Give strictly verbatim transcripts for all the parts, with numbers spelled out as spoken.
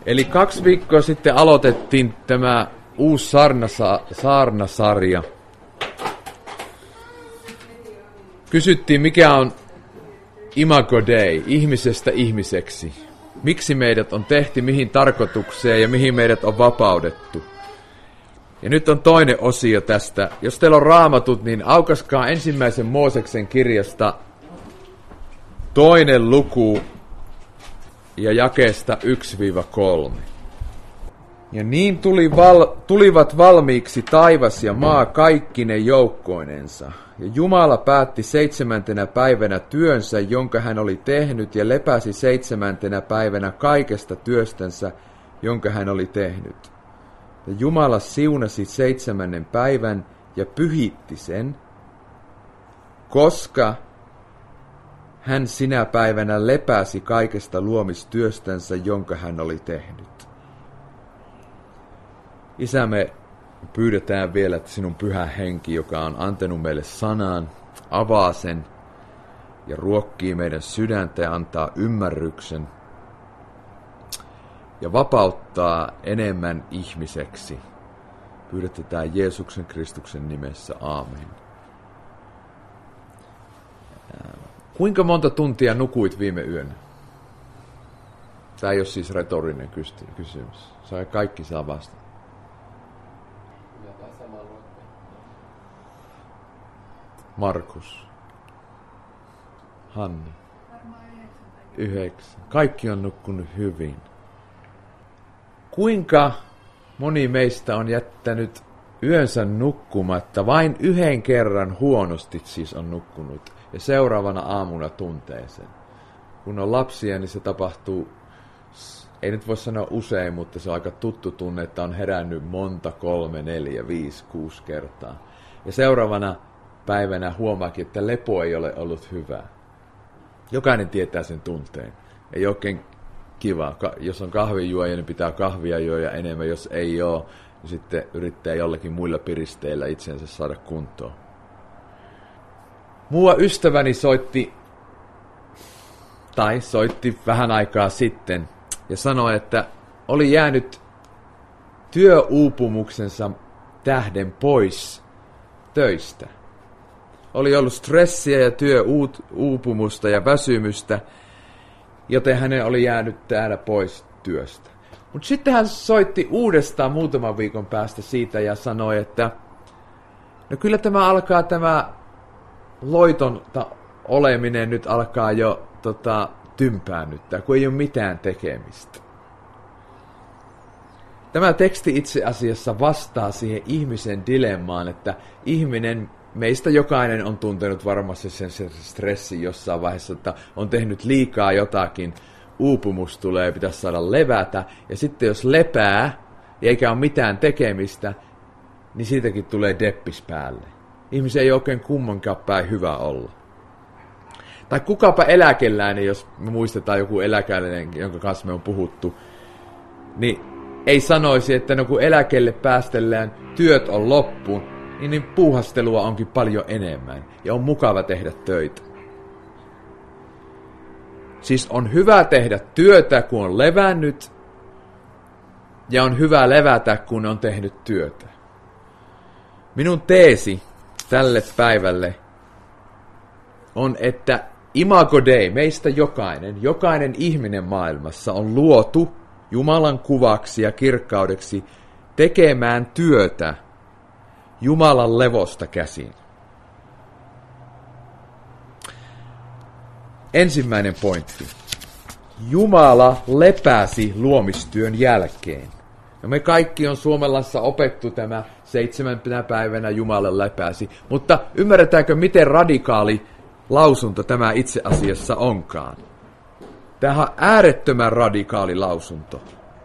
Eli kaksi viikkoa sitten aloitettiin tämä uusi saarnasa, saarnasarja. Kysyttiin, mikä on Imago Dei, ihmisestä ihmiseksi. Miksi meidät on tehty, mihin tarkoitukseen ja mihin meidät on vapaudettu. Ja nyt on toinen osio tästä. Jos teillä on raamatut, niin aukaskaa ensimmäisen Mooseksen kirjasta toinen luku ja jakeesta yksi kolme. Ja niin tuli val, tulivat valmiiksi taivas ja maa kaikkine joukkoinensa. Ja Jumala päätti seitsemäntenä päivänä työnsä, jonka hän oli tehnyt, ja lepäsi seitsemäntenä päivänä kaikesta työstänsä, jonka hän oli tehnyt. Ja Jumala siunasi seitsemännen päivän ja pyhitti sen, koska hän sinä päivänä lepäsi kaikesta luomistyöstänsä, jonka hän oli tehnyt. Isä, me pyydetään vielä, että sinun pyhä henki, joka on antanut meille sanan, avaa sen ja ruokkii meidän sydäntä ja antaa ymmärryksen ja vapauttaa enemmän ihmiseksi. Pyydetään Jeesuksen Kristuksen nimessä. Aamen. Kuinka monta tuntia nukuit viime yönä? Tämä ei ole siis retorinen kysymys. Saa kaikki saa vastata. Markus. Hanni. Yhdeksän. Kaikki on nukkunut hyvin. Kuinka moni meistä on jättänyt yönsä nukkumatta, vain yhden kerran huonosti siis on nukkunut, ja seuraavana aamuna tuntee sen. Kun on lapsia, niin se tapahtuu, ei nyt voi sanoa usein, mutta se on aika tuttu tunne, että on herännyt monta, kolme, neljä, viisi, kuusi kertaa. Ja seuraavana päivänä huomaakin, että lepo ei ole ollut hyvää. Jokainen tietää sen tunteen. Ei oikein kiva. Jos on kahvijuoja, niin pitää kahvia juoda enemmän. Jos ei ole, niin sitten yrittää jollakin muilla piristeillä itsensä saada kuntoon. Mua ystäväni soitti, tai soitti vähän aikaa sitten, ja sanoi, että oli jäänyt työuupumuksensa tähden pois töistä. Oli ollut stressiä ja työuupumusta ja väsymystä, joten hänen oli jäänyt täällä pois työstä. Mutta sitten hän soitti uudestaan muutaman viikon päästä siitä ja sanoi, että no kyllä tämä alkaa, tämä loitonta oleminen nyt alkaa jo tota, tympäännyttää, kun ei ole mitään tekemistä. Tämä teksti itse asiassa vastaa siihen ihmisen dilemmaan, että ihminen, meistä jokainen on tuntenut varmasti sen, sen stressin jossain vaiheessa, että on tehnyt liikaa jotakin, uupumus tulee ja pitäisi saada levätä, ja sitten jos lepää eikä ole mitään tekemistä, niin siitäkin tulee deppis päälle. Ihmisen ei oikein kummankaan päin hyvä olla. Tai kukapa eläkeläinen, jos me muistetaan joku eläkeläinen, jonka kanssa me on puhuttu, niin ei sanoisi, että no kun eläkelle päästellään, työt on loppu, niin, niin puuhastelua onkin paljon enemmän ja on mukava tehdä töitä. Siis on hyvä tehdä työtä, kun on levännyt, ja on hyvä levätä, kun on tehnyt työtä. Minun teesi tälle päivälle on, että Imago Dei, meistä jokainen, jokainen ihminen maailmassa on luotu Jumalan kuvaksi ja kirkkaudeksi tekemään työtä Jumalan levosta käsin. Ensimmäinen pointti. Jumala lepäsi luomistyön jälkeen. Ja me kaikki on Suomellassa opettu tämä seitsemäntenä päivänä Jumala lepäsi. Mutta ymmärretäänkö, miten radikaali lausunto tämä itse asiassa onkaan? Tämä on äärettömän radikaali lausunto.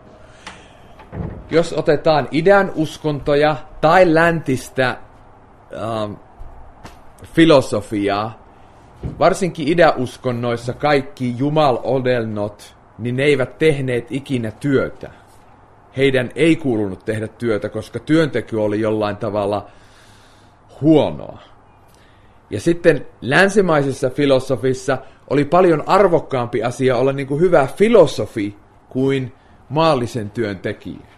Jos otetaan idän uskontoja tai läntistä ähm, filosofiaa, varsinkin idäuskonnoissa kaikki jumalodennot, niin ne eivät tehneet ikinä työtä. Heidän ei kuulunut tehdä työtä, koska työnteko oli jollain tavalla huonoa. Ja sitten länsimaisessa filosofissa oli paljon arvokkaampi asia olla niin kuin hyvä filosofi kuin maallisen työn tekijä.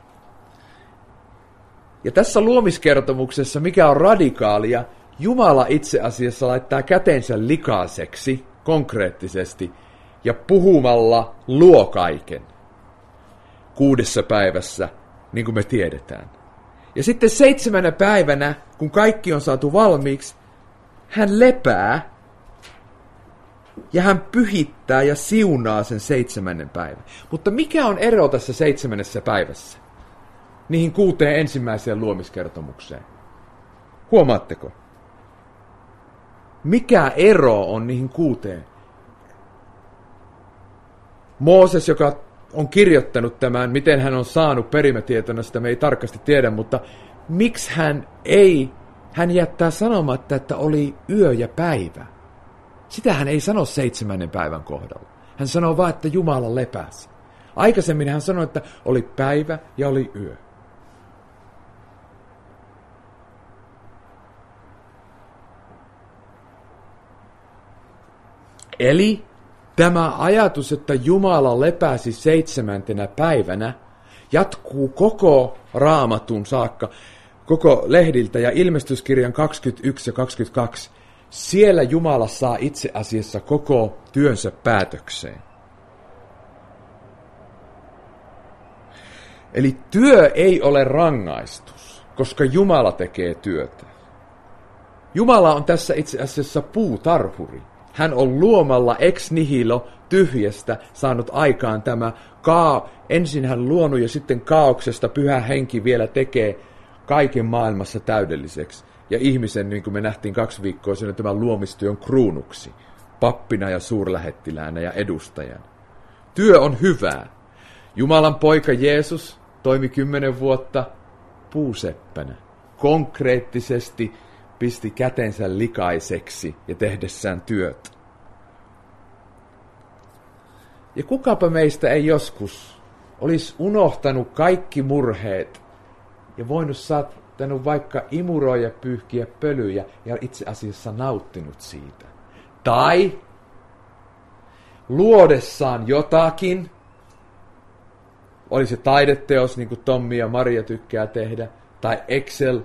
Ja tässä luomiskertomuksessa, mikä on radikaalia, Jumala itse asiassa laittaa kätensä likaiseksi konkreettisesti ja puhumalla luo kaiken kuudessa päivässä, niin kuin me tiedetään. Ja sitten seitsemänä päivänä, kun kaikki on saatu valmiiksi, hän lepää ja hän pyhittää ja siunaa sen seitsemännen päivän. Mutta mikä on ero tässä seitsemännessä päivässä niihin kuuteen ensimmäiseen luomiskertomukseen? Huomaatteko? Mikä ero on niihin kuuteen? Mooses, joka on kirjoittanut tämän, miten hän on saanut perimätietona, sitä me ei tarkasti tiedä, mutta miksi hän ei, hän jättää sanomatta, että oli yö ja päivä. Sitä hän ei sano seitsemännen päivän kohdalla. Hän sanoo vain, että Jumala lepäsi. Aikaisemmin hän sanoi, että oli päivä ja oli yö. Eli tämä ajatus, että Jumala lepäsi seitsemäntenä päivänä, jatkuu koko Raamatun saakka, koko lehdiltä ja ilmestyskirjan kaksikymmentäyksi ja kaksikymmentäkaksi. Siellä Jumala saa itse asiassa koko työnsä päätökseen. Eli työ ei ole rangaistus, koska Jumala tekee työtä. Jumala on tässä itse asiassa puutarhuri. Hän on luomalla ex nihilo tyhjästä saanut aikaan tämä kaa. Ensin hän luonut ja sitten kaauksesta Pyhä Henki vielä tekee kaiken maailmassa täydelliseksi. Ja ihmisen, niin kuin me nähtiin kaksi viikkoa sen tämän luomistyön kruunuksi, pappina ja suurlähettiläänä ja edustajana. Työ on hyvää. Jumalan poika Jeesus toimi kymmenen vuotta puuseppänä. Konkreettisesti pisti kätensä likaiseksi ja tehdessään työtä. Ja kukapa meistä ei joskus olisi unohtanut kaikki murheet ja voinut saattanut vaikka imuroida, pyyhkiä pölyjä ja itse asiassa nauttinut siitä. Tai luodessaan jotakin, oli se taideteos, niin kuin Tommi ja Maria tykkää tehdä, tai Excel,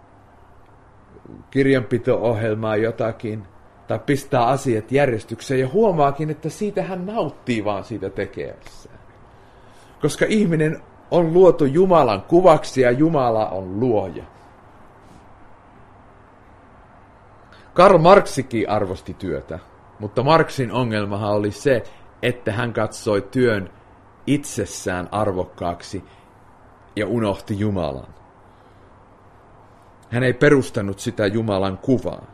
kirjanpito-ohjelmaa jotakin, tai pistää asiat järjestykseen ja huomaakin, että siitä hän nauttii vaan siitä tekemässään. Koska ihminen on luotu Jumalan kuvaksi ja Jumala on luoja. Karl Marxikin arvosti työtä, mutta Marxin ongelmahan oli se, että hän katsoi työn itsessään arvokkaaksi ja unohti Jumalan. Hän ei perustanut sitä Jumalan kuvaan.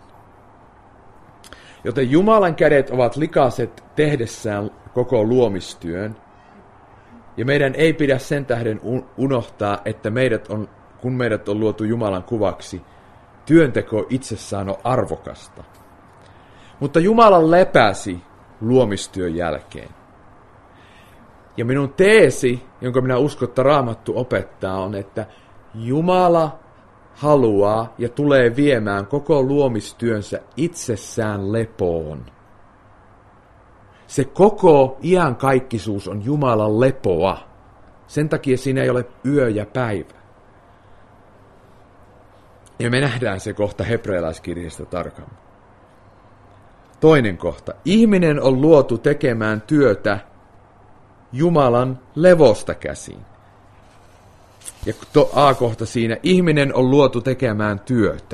Joten Jumalan kädet ovat likaiset tehdessään koko luomistyön, ja meidän ei pidä sen tähden unohtaa, että meidät on, kun meidät on luotu Jumalan kuvaksi, työnteko itsessään on arvokasta. Mutta Jumala lepäsi luomistyön jälkeen. Ja minun teesi, jonka minä uskon, että Raamattu opettaa, on, että Jumala haluaa ja tulee viemään koko luomistyönsä itsessään lepoon. Se koko iankaikkisuus on Jumalan lepoa. Sen takia siinä ei ole yö ja päivä. Ja me nähdään se kohta hebrealaiskirjasta tarkemmin. Toinen kohta. Ihminen on luotu tekemään työtä Jumalan levosta käsin. Ja A-kohta siinä. Ihminen on luotu tekemään työtä.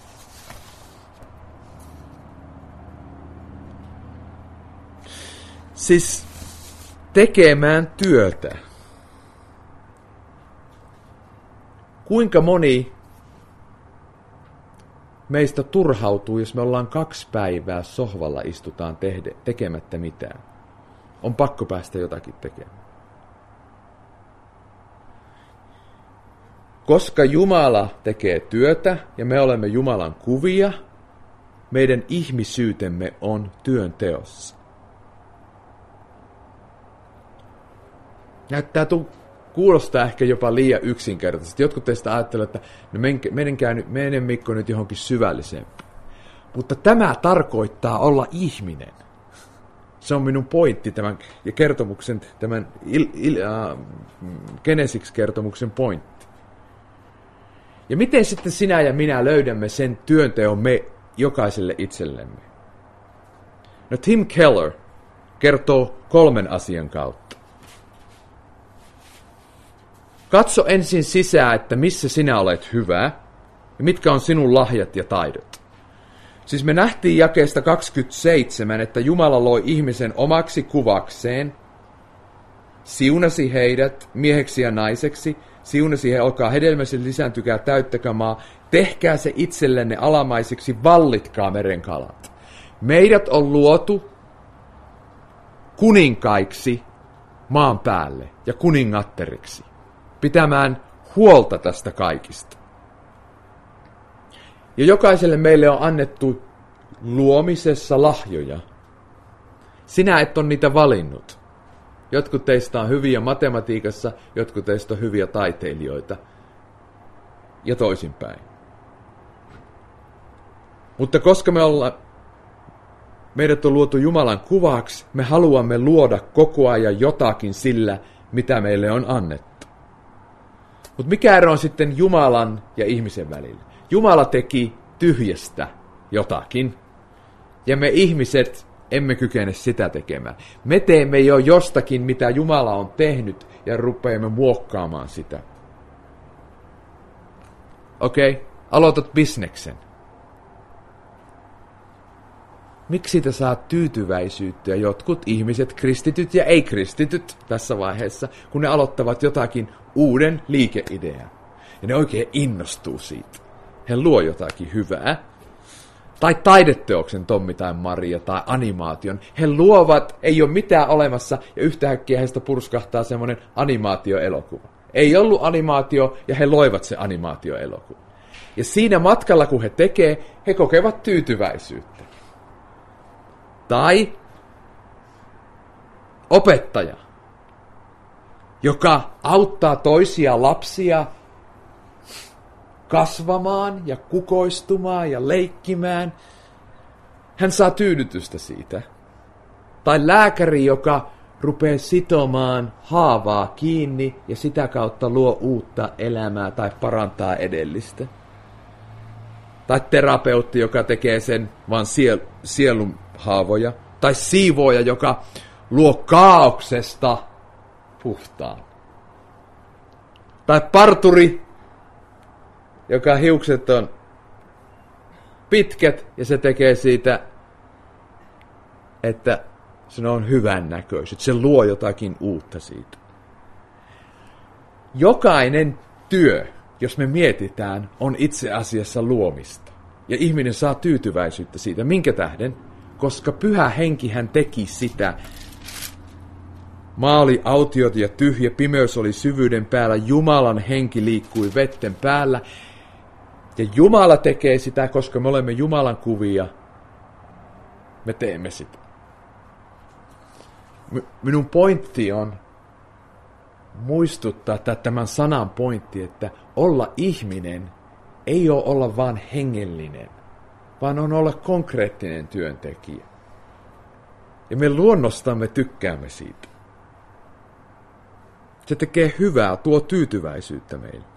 Siis tekemään työtä. Kuinka moni meistä turhautuu, jos me ollaan kaksi päivää sohvalla istutaan tehde, tekemättä mitään? On pakko päästä jotakin tekemään. Koska Jumala tekee työtä ja me olemme Jumalan kuvia, meidän ihmisyytemme on työnteossa. Näyttää tu- kuulostaa ehkä jopa liian yksinkertaisesti. Jotkut teistä ajattelevat, että no menenkää nyt, menen Mikko nyt johonkin syvällisempään. Mutta tämä tarkoittaa olla ihminen. Se on minun pointti tämän ja kertomuksen, tämän il, il, äh, Genesis-kertomuksen pointti. Ja miten sitten sinä ja minä löydämme sen työnteon me jokaiselle itsellemme? No Tim Keller kertoo kolmen asian kautta. Katso ensin sisään, että missä sinä olet hyvä ja mitkä on sinun lahjat ja taidot. Siis me nähtiin jakeesta kaksikymmentäseitsemän, että Jumala loi ihmisen omaksi kuvakseen, siunasi heidät mieheksi ja naiseksi, siunasi he, olkaa hedelmäiset, lisääntykää, täyttäkää maa, tehkää se itsellenne alamaiseksi, vallitkaa merenkalat. Meidät on luotu kuninkaiksi maan päälle ja kuningatteriksi, pitämään huolta tästä kaikista. Ja jokaiselle meille on annettu luomisessa lahjoja. Sinä et ole niitä valinnut. Jotkut teistä on hyviä matematiikassa, jotkut teistä on hyviä taiteilijoita. Ja toisinpäin. Mutta koska me ollaan, meidät on luotu Jumalan kuvaksi, me haluamme luoda koko ajan jotakin sillä, mitä meille on annettu. Mutta mikä ero on sitten Jumalan ja ihmisen välillä? Jumala teki tyhjästä jotakin, ja me ihmiset emme kykene sitä tekemään. Me teemme jo jostakin, mitä Jumala on tehnyt, ja rupeamme muokkaamaan sitä. Okei, okay, aloitat bisneksen. Miksi siitä saat tyytyväisyyttä ja jotkut ihmiset, kristityt ja ei-kristityt tässä vaiheessa, kun ne aloittavat jotakin uuden liikeidean. Ja ne oikein innostuu siitä. He luo jotakin hyvää. Tai taideteoksen Tommi tai Maria tai animaation. He luovat, ei ole mitään olemassa ja yhtäkkiä heistä purskahtaa semmoinen animaatioelokuva. Ei ollut animaatio ja he loivat se animaatioelokuva. Ja siinä matkalla kun he tekee, he kokevat tyytyväisyyttä. Tai opettaja, joka auttaa toisia lapsia kasvamaan ja kukoistumaan ja leikkimään. Hän saa tyydytystä siitä. Tai lääkäri, joka rupeaa sitomaan haavaa kiinni ja sitä kautta luo uutta elämää tai parantaa edellistä. Tai terapeutti, joka tekee sen vaan siel, sielun haavoja. Tai siivooja, joka luo kaauksesta puhtaan. Tai parturi, joka hiukset on pitkät ja se tekee siitä, että se on hyvän näköiset. Se luo jotakin uutta siitä. Jokainen työ, jos me mietitään, on itse asiassa luomista. Ja ihminen saa tyytyväisyyttä siitä. Minkä tähden? Koska Pyhä Henki hän teki sitä. Maa oli autiot ja tyhjä, pimeys oli syvyyden päällä, Jumalan henki liikkui vetten päällä. Ja Jumala tekee sitä, koska me olemme Jumalan kuvia. Me teemme sitä. Minun pointti on muistuttaa tämän sanan pointti, että olla ihminen ei ole olla vaan hengellinen, vaan on olla konkreettinen työntekijä. Ja me luonnostamme tykkäämme siitä. Se tekee hyvää, tuo tyytyväisyyttä meille.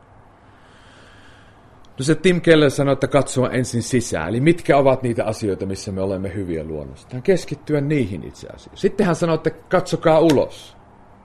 No se Tim Keller sanoi, että katsoa ensin sisään. Eli mitkä ovat niitä asioita, missä me olemme hyviä luonnosta. Keskittyä niihin itse asiassa. Sitten hän sanoi, että katsokaa ulos.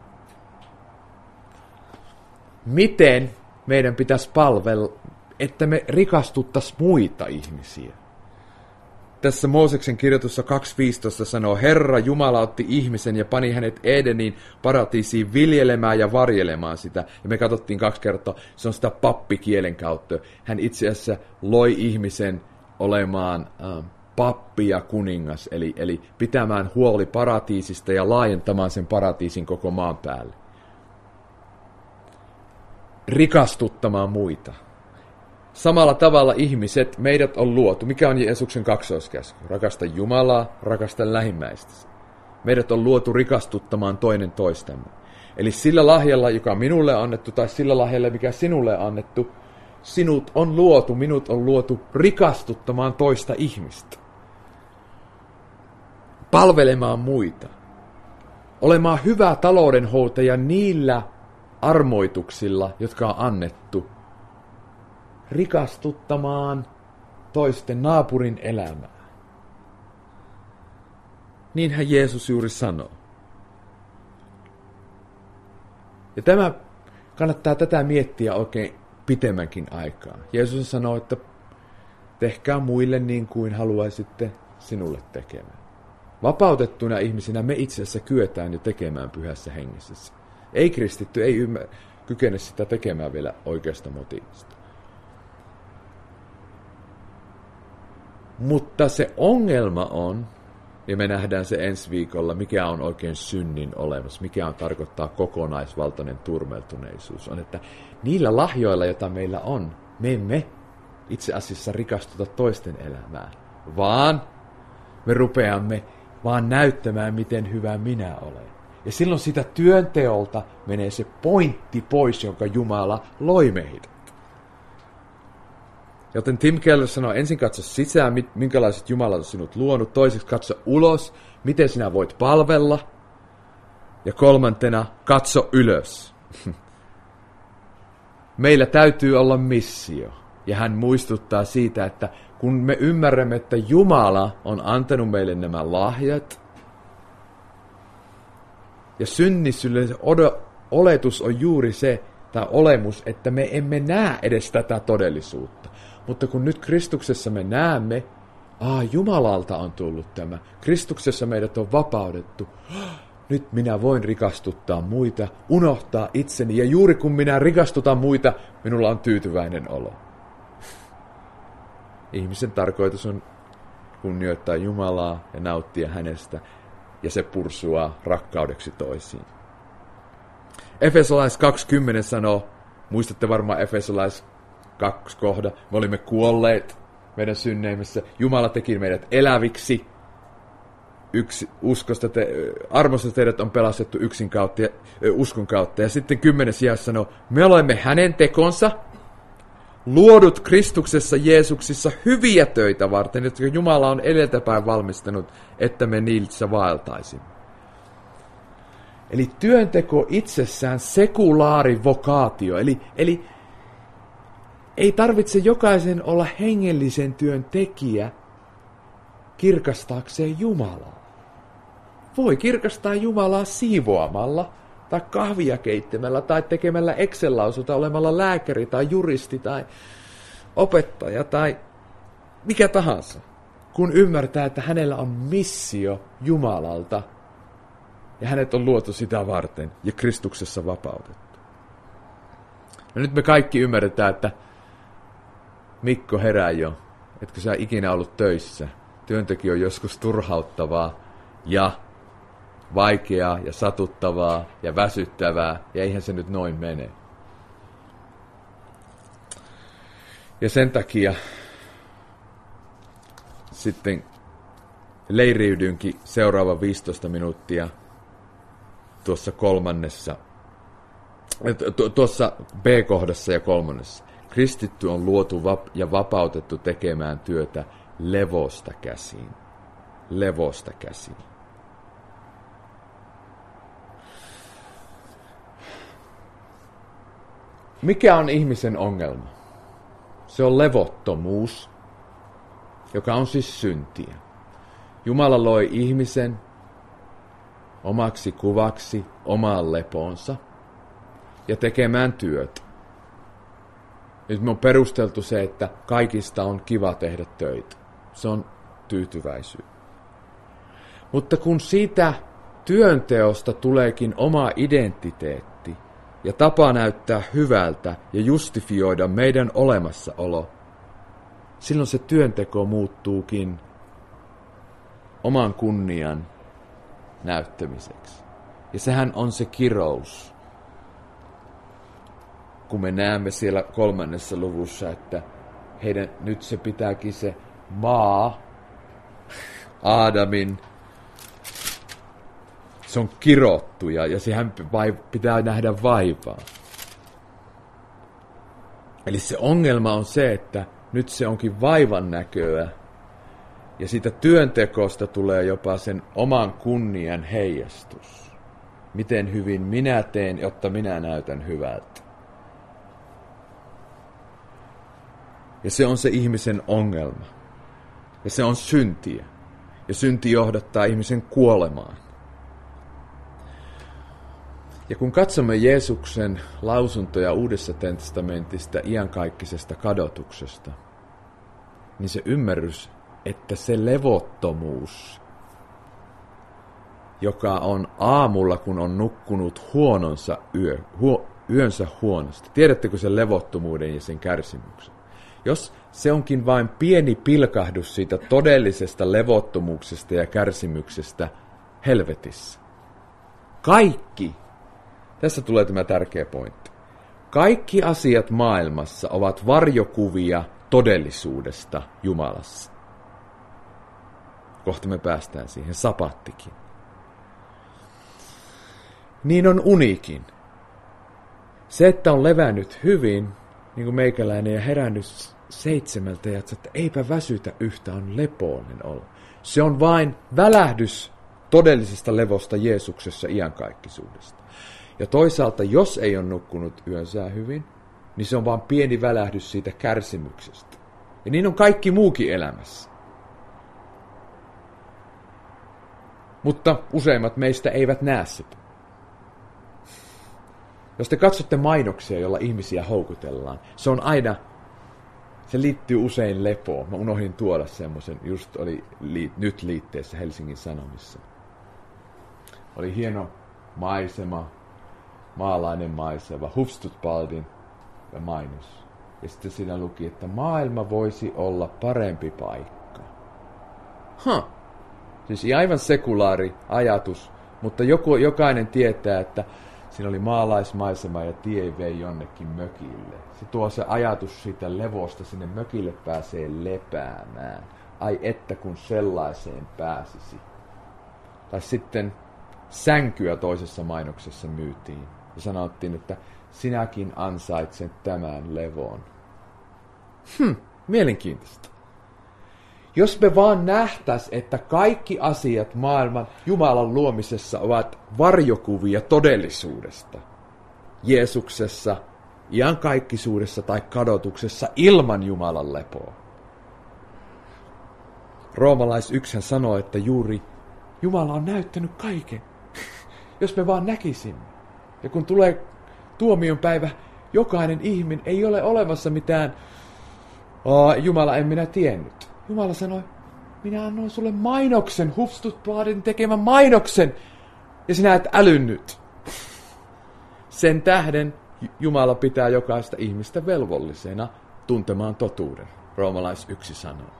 Miten meidän pitäisi palvella, että me rikastuttaisiin muita ihmisiä. Tässä Mooseksen kirjoitussa kaksi viisitoista sanoo, Herra Jumala otti ihmisen ja pani hänet Edeniin paratiisiin viljelemään ja varjelemaan sitä. Ja me katsottiin kaksi kertaa, se on sitä pappikielen kautta. Hän itse asiassa loi ihmisen olemaan äh, pappi ja kuningas, eli, eli pitämään huoli paratiisista ja laajentamaan sen paratiisin koko maan päälle. Rikastuttamaan muita. Samalla tavalla ihmiset, meidät on luotu. Mikä on Jeesuksen kaksoiskäsky? Rakasta Jumalaa, rakasta lähimmäistäsi. Meidät on luotu rikastuttamaan toinen toistamme. Eli sillä lahjalla, joka minulle on annettu, tai sillä lahjalla, mikä sinulle on annettu, sinut on luotu, minut on luotu rikastuttamaan toista ihmistä. palvelemaan muita, olemaan hyvä taloudenhoitaja niillä armoituksilla, jotka on annettu, rikastuttamaan toisten naapurin elämää. Niinhän Jeesus juuri sanoo. Ja tämä kannattaa tätä miettiä oikein pitemmänkin aikaa. Jeesus sanoo, että tehkää muille niin kuin haluaisitte sinulle tekemään. Vapautettuna ihmisinä me itse asiassa kyetään jo tekemään pyhässä hengessä. Ei kristitty, ei ymmär- kykene sitä tekemään vielä oikeasta motiivista. Mutta se ongelma on, ja me nähdään se ensi viikolla, mikä on oikein synnin olemus, mikä on tarkoittaa kokonaisvaltainen turmeltuneisuus, on, että niillä lahjoilla, joita meillä on, me emme itse asiassa rikastuta toisten elämää, vaan me rupeamme vaan näyttämään, miten hyvä minä olen. Ja silloin sitä työnteolta menee se pointti pois, jonka Jumala loi meidät. Joten Tim Keller sanoi, ensin katso sisään, minkälaiset Jumala on sinut luonut. Toiseksi katso ulos, miten sinä voit palvella. Ja kolmantena, katso ylös. Meillä täytyy olla missio. Ja hän muistuttaa siitä, että kun me ymmärrämme, että Jumala on antanut meille nämä lahjat, ja synnissylle oletus on juuri se, tai olemus, että me emme näe edes tätä todellisuutta. Mutta kun nyt Kristuksessa me näemme, aa, Jumalalta on tullut tämä. Kristuksessa meidät on vapautettu. Nyt minä voin rikastuttaa muita, unohtaa itseni. Ja juuri kun minä rikastutan muita, minulla on tyytyväinen olo. Ihmisen tarkoitus on kunnioittaa Jumalaa ja nauttia hänestä. Ja se pursuaa rakkaudeksi toisiin. Efesolais kaksikymmentä sanoo, muistatte varmaan Efesolais kaksi kohda, me olimme kuolleet meidän synneimissä, Jumala teki meidät eläviksi, yksi, uskosta te, armosta teidät on pelastettu yksin kautta ja, uskon kautta. Ja sitten kymmenes jae sanoo, me olemme hänen tekonsa, luodut Kristuksessa Jeesuksissa hyviä töitä varten, jotka Jumala on edeltäpäin valmistanut, että me niissä vaeltaisimme. Eli työnteko itsessään sekulaari vokaatio, eli, eli ei tarvitse jokaisen olla hengellisen työn tekijä kirkastaakseen Jumalaa. Voi kirkastaa Jumalaa siivoamalla, tai kahvia keittämällä, tai tekemällä Excel-lausuta, olemalla lääkäri, tai juristi, tai opettaja, tai mikä tahansa. Kun ymmärtää, että hänellä on missio Jumalalta, ja hänet on luotu sitä varten, ja Kristuksessa vapautettu. Ja nyt me kaikki ymmärretään, että Mikko, herää jo, etkö sä ikinä ollut töissä. Työntekijä on joskus turhauttavaa ja vaikeaa ja satuttavaa ja väsyttävää, ja eihän se nyt noin mene. Ja sen takia sitten leiriydynkin seuraava viisitoista minuuttia tuossa kolmannessa, tu- tuossa B-kohdassa ja kolmannessa. Kristitty on luotu vap- ja vapautettu tekemään työtä levosta käsiin. Levosta käsiin. Mikä on ihmisen ongelma? Se on levottomuus, joka on siis syntiä. Jumala loi ihmisen omaksi kuvaksi, omaan lepoonsa ja tekemään työtä. Nyt me on perusteltu se, että kaikista on kiva tehdä töitä. Se on tyytyväisyys. Mutta kun siitä työnteosta tuleekin oma identiteetti ja tapa näyttää hyvältä ja justifioida meidän olemassaolo, silloin se työnteko muuttuukin oman kunnian näyttämiseksi. Ja sehän on se kirous. Kun me näemme siellä kolmannessa luvussa, että heidän nyt se pitääkin se maa, Aadamin, se on kirottu ja, ja sehän pitää nähdä vaivaa. Eli se ongelma on se, että nyt se onkin vaivan näköä Ja siitä työntekosta tulee jopa sen oman kunnian heijastus. Miten hyvin minä teen, jotta minä näytän hyvältä. Ja se on se ihmisen ongelma. Ja se on syntiä. Ja synti johdattaa ihmisen kuolemaan. Ja kun katsomme Jeesuksen lausuntoja Uudessa testamentista iankaikkisesta kadotuksesta, niin se ymmärrys, että se levottomuus, joka on aamulla, kun on nukkunut huononsa yö, huo, yönsä huonosti. Tiedättekö sen levottomuuden ja sen kärsimyksen? Jos se onkin vain pieni pilkahdus siitä todellisesta levottomuuksesta ja kärsimyksestä helvetissä. Kaikki, tässä tulee tämä tärkeä pointti, kaikki asiat maailmassa ovat varjokuvia todellisuudesta Jumalassa. Kohta me päästään siihen, sapattikin. Niin on unikin. Se, että on levännyt hyvin, niin kuin meikäläinen, ja herännyt seitsemältä, ja että eipä väsytä yhtä, on lepoinen olla. Se on vain välähdys todellisesta levosta Jeesuksessa iankaikkisuudesta. Ja toisaalta, jos ei ole nukkunut yönsä hyvin, niin se on vain pieni välähdys siitä kärsimyksestä. Ja niin on kaikki muukin elämässä. Mutta useimmat meistä eivät näe sitä. Jos te katsotte mainoksia, joilla ihmisiä houkutellaan, se on aina, se liittyy usein lepoon. Mä unohdin tuoda semmoisen, just oli li, nyt liitteessä Helsingin Sanomissa. Oli hieno maisema, maalainen maisema, Hufvudstadsbadin ja mainos. Ja sitten siinä luki, että maailma voisi olla parempi paikka. Huh. Siis aivan sekulaari ajatus, mutta joku, jokainen tietää, että siinä oli maalaismaisema ja tie vei jonnekin mökille. Se tuo se ajatus siitä levosta, sinne mökille pääsee lepäämään. Ai että kun sellaiseen pääsisi. Tai sitten sänkyä toisessa mainoksessa myytiin. Ja sanottiin, että sinäkin ansaitset tämän levon. Hm, mielenkiintoista. Jos me vaan nähtäis, että kaikki asiat maailman Jumalan luomisessa ovat varjokuvia todellisuudesta, Jeesuksessa, iankaikkisuudessa tai kadotuksessa ilman Jumalan lepoa. Roomalais yksi sanoo, että juuri Jumala on näyttänyt kaiken, jos me vaan näkisimme. Ja kun tulee tuomion päivä, jokainen ihminen ei ole olemassa mitään, Jumala en minä tiennyt. Jumala sanoi, minä annoin sulle mainoksen, Hufvudstadsbadin tekemän mainoksen, ja sinä et älynnyt. Sen tähden Jumala pitää jokaista ihmistä velvollisena tuntemaan totuuden, Roomalais yksi sanoo.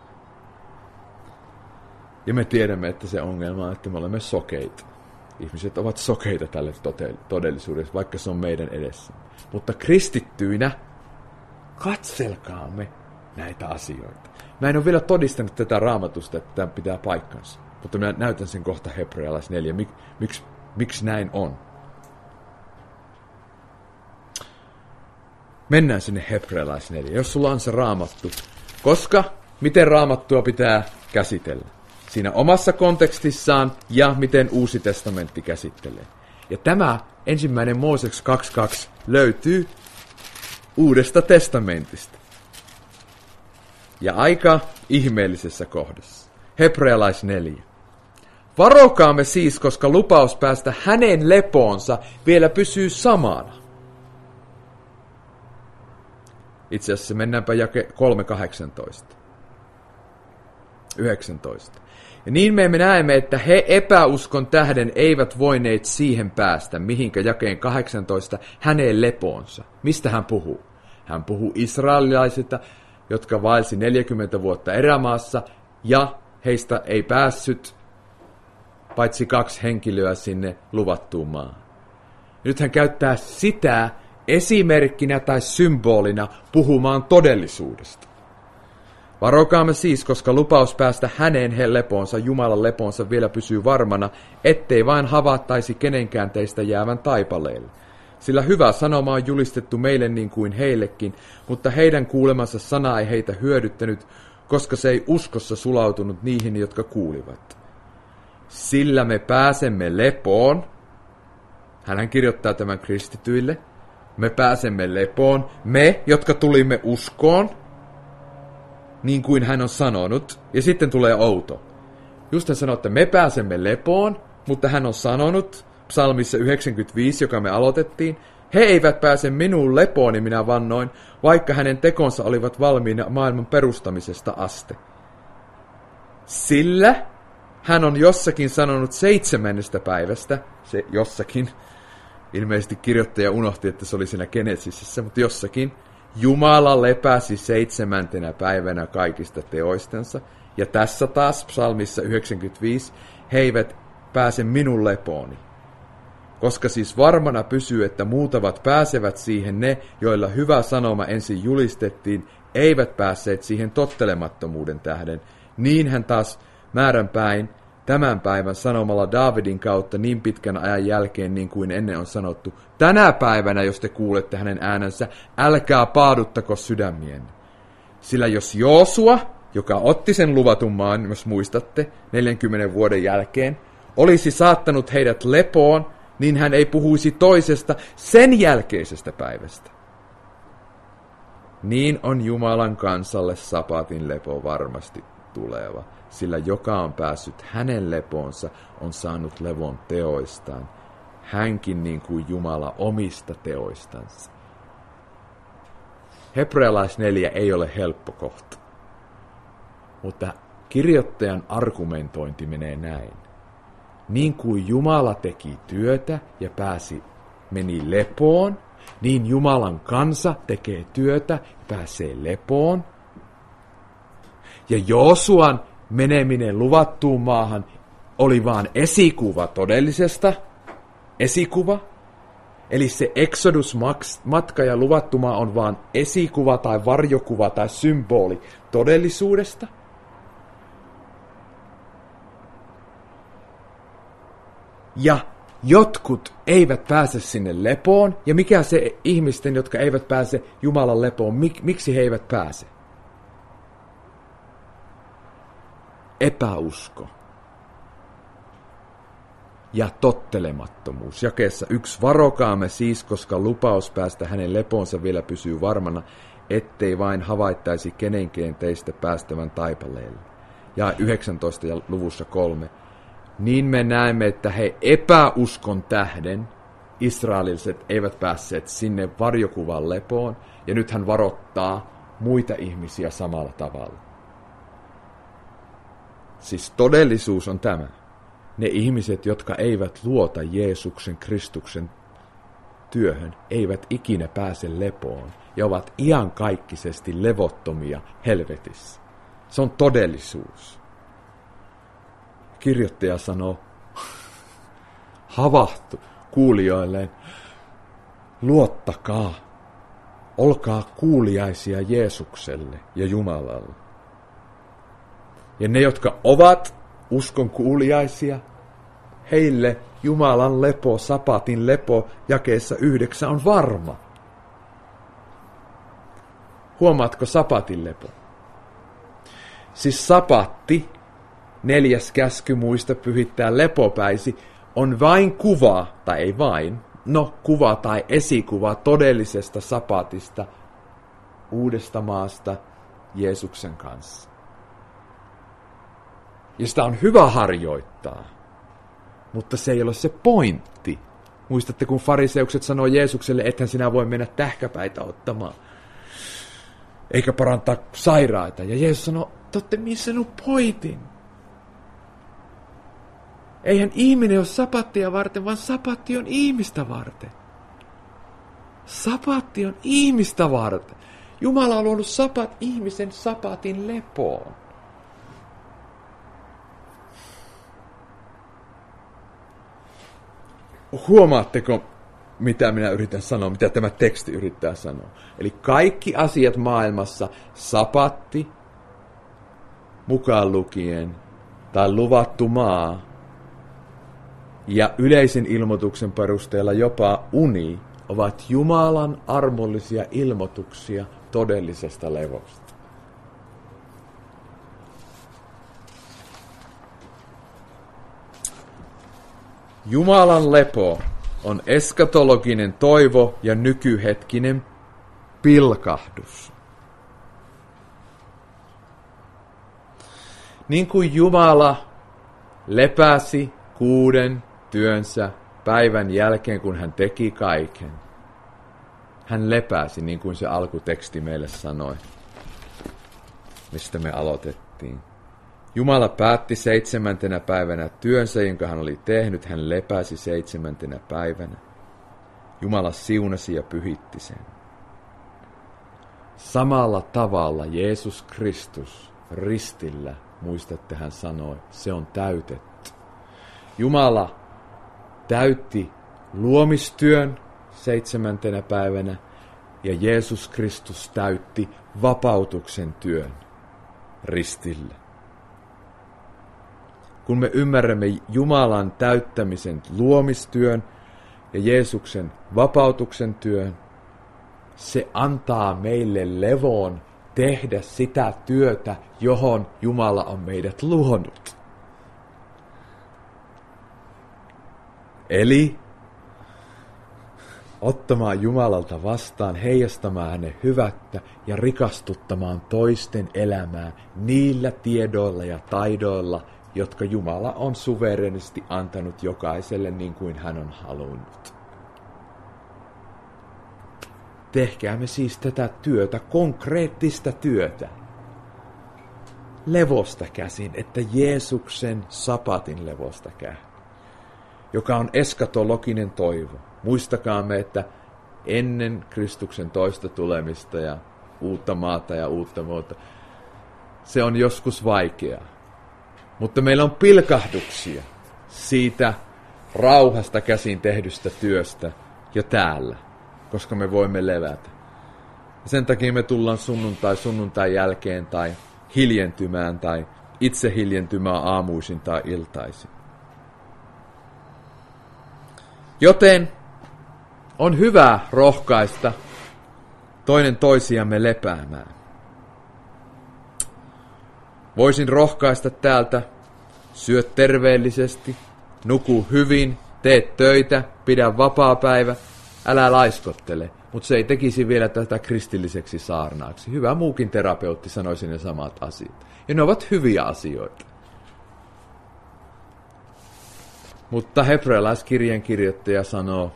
Ja me tiedämme, että se ongelma on, että me olemme sokeita. Ihmiset ovat sokeita tälle todellisuudelle, vaikka se on meidän edessä. Mutta kristittyinä katselkaamme näitä asioita. Mä en ole vielä todistanut tätä Raamatusta, että tämä pitää paikkansa. Mutta minä näytän sen kohta Hebrealais neljä. Mik, miksi, miksi näin on? Mennään sinne Hebrealais neljä. Jos sulla on se Raamattu. Koska, miten Raamattua pitää käsitellä? Siinä omassa kontekstissaan ja miten Uusi testamentti käsittelee. Ja tämä ensimmäinen Mooses kaksi kaksi löytyy Uudesta testamentista. Ja aika ihmeellisessä kohdassa. Hebrealais neljä. Varokaamme siis, koska lupaus päästä hänen lepoonsa vielä pysyy samana. Itse asiassa mennäänpä jake kolme kahdeksantoista. yhdeksäntoista. Ja niin me näemme, että he epäuskon tähden eivät voineet siihen päästä, mihinkä jakeen kahdeksantoista häneen lepoonsa. Mistä hän puhuu? Hän puhuu israelilaisista, jotka vaelsi neljäkymmentä vuotta erämaassa, ja heistä ei päässyt paitsi kaksi henkilöä sinne luvattuun maahan. Nyt hän käyttää sitä esimerkkinä tai symbolina puhumaan todellisuudesta. Varokaamme siis, koska lupaus päästä hänen lepoonsa, Jumalan lepoonsa vielä pysyy varmana, ettei vain havahtaisi kenenkään teistä jäävän taipaleelle. Sillä hyvä sanoma on julistettu meille niin kuin heillekin, mutta heidän kuulemansa sana ei heitä hyödyttänyt, koska se ei uskossa sulautunut niihin, jotka kuulivat. Sillä me pääsemme lepoon. Hänhän kirjoittaa tämän kristityille. Me pääsemme lepoon, me, jotka tulimme uskoon, niin kuin hän on sanonut. Ja sitten tulee outo. Just hän sanoo, että me pääsemme lepoon, mutta hän on sanonut, psalmissa yhdeksänkymmentäviisi, joka me aloitettiin, he eivät pääse minuun lepooni, minä vannoin, vaikka hänen tekonsa olivat valmiina maailman perustamisesta asti. Sillä hän on jossakin sanonut seitsemännestä päivästä, se jossakin, ilmeisesti kirjoittaja unohti, että se oli siinä Genesisissä, mutta jossakin, Jumala lepäsi seitsemäntenä päivänä kaikista teoistensa, ja tässä taas psalmissa yhdeksänkymmentäviisi, he eivät pääse minun lepooni. Koska siis varmana pysyy, että muutavat pääsevät siihen ne, joilla hyvä sanoma ensin julistettiin, eivät päässeet siihen tottelemattomuuden tähden. Niin hän taas määränpäin tämän päivän sanomalla Daavidin kautta niin pitkän ajan jälkeen, niin kuin ennen on sanottu, tänä päivänä, jos te kuulette hänen äänensä, älkää paaduttako sydämienne. Sillä jos Joosua, joka otti sen luvatun maan, jos muistatte, neljänkymmenen vuoden jälkeen, olisi saattanut heidät lepoon, niin hän ei puhuisi toisesta sen jälkeisestä päivästä. Niin on Jumalan kansalle sapatin lepo varmasti tuleva, sillä joka on päässyt hänen lepoonsa, on saanut levon teoistaan, hänkin niin kuin Jumala omista teoistansa. Hebrealais neljä ei ole helppo kohta, mutta kirjoittajan argumentointi menee näin. Niin kuin Jumala teki työtä ja pääsi, meni lepoon, niin Jumalan kansa tekee työtä ja pääsee lepoon. Ja Joosuan meneminen luvattuun maahan oli vain esikuva todellisesta, esikuva. Eli se Exodus-matka ja luvattu maa on vain esikuva tai varjokuva tai symboli todellisuudesta. Ja jotkut eivät pääse sinne lepoon. Ja mikä se ihmisten, jotka eivät pääse Jumalan lepoon, mik, miksi he eivät pääse? Epäusko. Ja tottelemattomuus. Jakeessa yksi, varokaamme siis, koska lupaus päästä hänen lepoonsa vielä pysyy varmana, ettei vain havaittaisi kenenkään teistä päästävän taipaleelle. Ja yhdeksäntoista ja luvussa kolme. Niin me näemme, että he epäuskon tähden, israelilaiset, eivät päässeet sinne varjokuvan lepoon, ja nyt hän varoittaa muita ihmisiä samalla tavalla. Siis todellisuus on tämä. Ne ihmiset, jotka eivät luota Jeesuksen Kristuksen työhön, eivät ikinä pääse lepoon, ja ovat iankaikkisesti levottomia helvetissä. Se on todellisuus. Kirjoittaja sanoo, havahtu kuulijoilleen, luottakaa, olkaa kuuliaisia Jeesukselle ja Jumalalle. Ja ne, jotka ovat uskon kuuliaisia, heille Jumalan lepo, sapatin lepo, jakeessa yhdeksän on varma. Huomaatko sapatin lepo? Siis sapatti, neljäs käsky muista pyhittää lepopäisi, on vain kuva, tai ei vain, no kuva tai esikuva todellisesta sapatista, uudesta maasta Jeesuksen kanssa. Ja sitä on hyvä harjoittaa, mutta se ei ole se pointti. Muistatte, kun fariseukset sanoo Jeesukselle, ethän sinä voi mennä tähkäpäitä ottamaan, eikä parantaa sairaita. Ja Jeesus sanoo, te olette missannut pointin. Eihän ihminen ole sapattia varten, vaan sapatti on ihmistä varten. Sapatti on ihmistä varten. Jumala on luonut sapat ihmisen sapatin lepoon. Huomaatteko, mitä minä yritän sanoa, mitä tämä teksti yrittää sanoa? Eli kaikki asiat maailmassa, sapatti, mukaan lukien, tai luvattu maa, ja yleisen ilmoituksen perusteella jopa uni, ovat Jumalan armollisia ilmoituksia todellisesta levosta. Jumalan lepo on eskatologinen toivo ja nykyhetkinen pilkahdus. Niin kuin Jumala lepäsi kuuden työnsä päivän jälkeen, kun hän teki kaiken. Hän lepäsi, niin kuin se alkuteksti meille sanoi, mistä me aloitettiin. Jumala päätti seitsemäntenä päivänä työnsä, jonka hän oli tehnyt. Hän lepäsi seitsemäntenä päivänä. Jumala siunasi ja pyhitti sen. Samalla tavalla Jeesus Kristus ristillä, muistatte, hän sanoi, se on täytetty. Jumala täytti luomistyön seitsemäntenä päivänä ja Jeesus Kristus täytti vapautuksen työn ristillä. Kun me ymmärrämme Jumalan täyttämisen luomistyön ja Jeesuksen vapautuksen työn, se antaa meille levon tehdä sitä työtä, johon Jumala on meidät luonut. Eli ottamaan Jumalalta vastaan, heijastamaan hänen hyvättä ja rikastuttamaan toisten elämää niillä tiedoilla ja taidoilla, jotka Jumala on suverenisti antanut jokaiselle niin kuin hän on halunnut. Tehkäämme siis tätä työtä, konkreettista työtä, levosta käsin, että Jeesuksen sapatin levosta käsin, joka on eskatologinen toivo. Muistakaamme, että ennen Kristuksen toista tulemista ja uutta maata ja uutta muuta, se on joskus vaikeaa. Mutta meillä on pilkahduksia siitä rauhasta käsin tehdystä työstä jo täällä, koska me voimme levätä. Sen takia me tullaan sunnuntai sunnuntai jälkeen tai hiljentymään tai itse hiljentymään aamuisin tai iltaisin. Joten on hyvä rohkaista toinen toisiamme lepäämään. Voisin rohkaista täältä, syö terveellisesti, nuku hyvin, tee töitä, pidä vapaapäivä, älä laiskottele. Mutta se ei tekisi vielä tätä kristilliseksi saarnaaksi. Hyvä muukin terapeutti sanoisi ne samat asiat. Ja ne ovat hyviä asioita. Mutta hebrealaiskirjan kirjoittaja sanoo,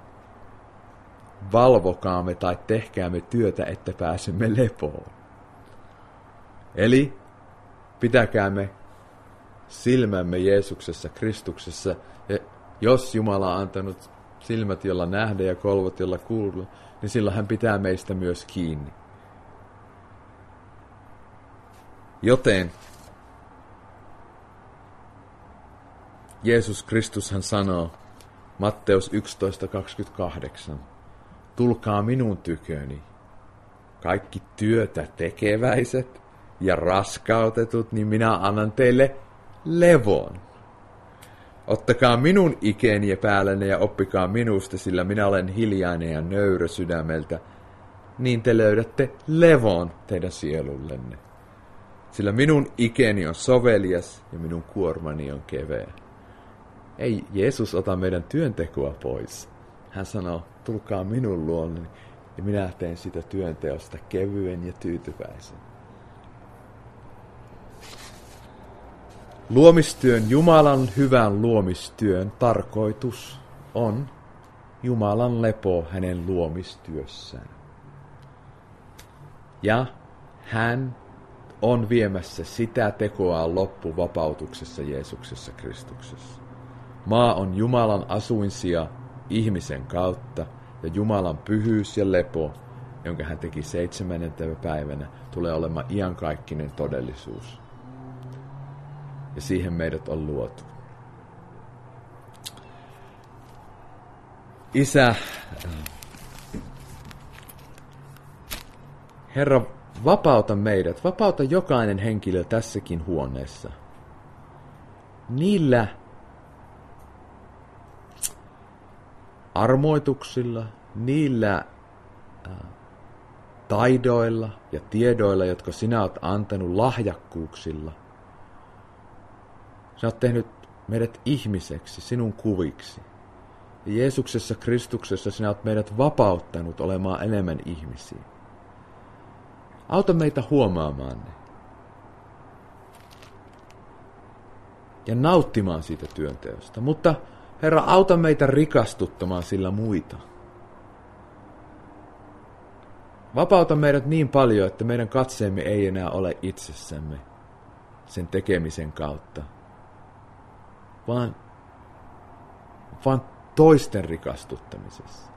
valvokaamme tai tehkäämme työtä, että pääsemme lepoon. Eli pitäkäämme silmämme Jeesuksessa, Kristuksessa, ja jos Jumala on antanut silmät, jolla nähdä ja kolvot, jolla kuulla, niin silloin hän pitää meistä myös kiinni. Joten Jeesus Kristus hän sanoo, Matteus yksitoista kaksikymmentäkahdeksan, tulkaa minun tyköni, kaikki työtä tekeväiset ja raskautetut, niin minä annan teille levon. Ottakaa minun ikeni päällenne ja oppikaa minusta, sillä minä olen hiljainen ja nöyrä sydämeltä, niin te löydätte levon teidän sielullenne. Sillä minun ikeni on sovelias ja minun kuormani on keveä. Ei Jeesus ota meidän työntekoa pois. Hän sanoo, tulkaa minun luonne, ja minä teen sitä työnteosta kevyen ja tyytyväisen. Luomistyön, Jumalan hyvän luomistyön tarkoitus on Jumalan lepo hänen luomistyössään. Ja hän on viemässä sitä tekoa loppuvapautuksessa Jeesuksessa Kristuksessa. Maa on Jumalan asuinsija ihmisen kautta, ja Jumalan pyhyys ja lepo, jonka hän teki seitsemäntenä päivänä, tulee olemaan iankaikkinen todellisuus. Ja siihen meidät on luotu. Isä, Herra, vapauta meidät, vapauta jokainen henkilö tässäkin huoneessa. Niillä armoituksilla, niillä taidoilla ja tiedoilla, jotka sinä olet antanut, lahjakkuuksilla. Sinä olet tehnyt meidät ihmiseksi, sinun kuviksi. Ja Jeesuksessa Kristuksessa sinä olet meidät vapauttanut olemaan enemmän ihmisiä. Auta meitä huomaamaan ne. Ja nauttimaan siitä työnteosta. Mutta Herra, auta meitä rikastuttamaan sillä muita. Vapauta meidät niin paljon, että meidän katseemme ei enää ole itsessämme sen tekemisen kautta, vaan, vaan toisten rikastuttamisessa.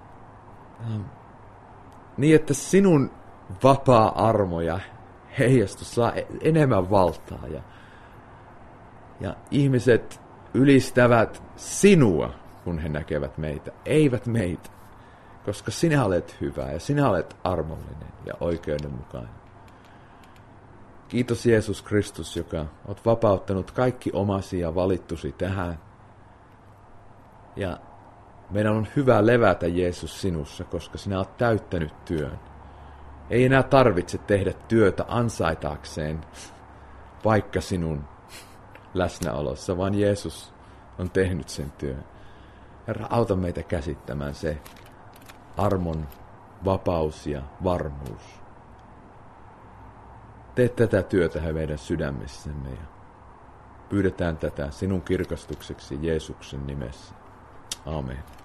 Niin, että sinun vapaa armo ja heijastus saa enemmän valtaa ja, ja ihmiset ylistävät sinua, kun he näkevät meitä, eivät meitä, koska sinä olet hyvä ja sinä olet armollinen ja oikeudenmukainen. Kiitos Jeesus Kristus, joka olet vapauttanut kaikki omasi ja valittusi tähän. Ja meidän on hyvä levätä Jeesus sinussa, koska sinä olet täyttänyt työn. Ei enää tarvitse tehdä työtä ansaitaakseen vaikka sinun läsnäolossa, vaan Jeesus on tehnyt sen työn. Herra, auta meitä käsittämään se armon, vapaus ja varmuus. Tee tätä työtä he meidän sydämessämme ja pyydetään tätä sinun kirkastukseksi Jeesuksen nimessä. Amen.